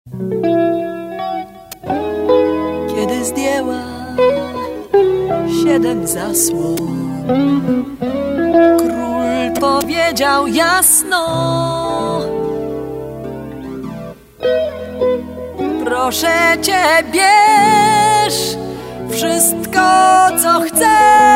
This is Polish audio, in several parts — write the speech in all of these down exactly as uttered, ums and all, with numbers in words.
Kiedy zdjęła siedem zasłon, król powiedział jasno: proszę cię, bierz wszystko, co chcesz.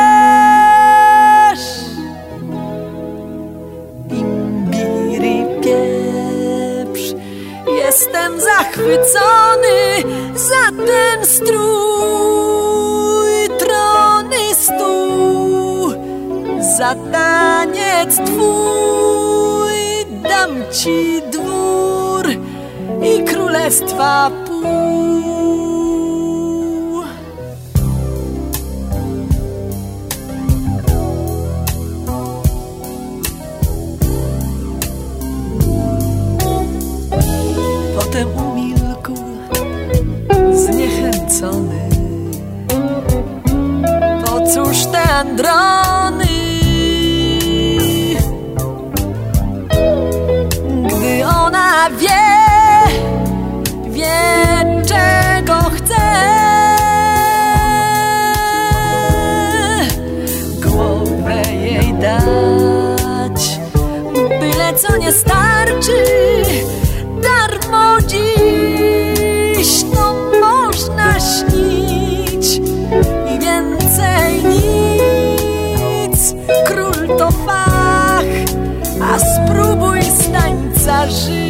Imbir i pieprz, jestem zachwycony za ten strój, trony, stół, za taniec twój. Dam ci dwór i królestwa pół. Potem umilkł zniechęcony. Po cóż te androny, gdy ona wie, wie czego chce. Głowę jej dać, byle co nie starczy. Darmo dziś to można śnić i więcej nic. Król to fach, a spróbuj z tańca żyć.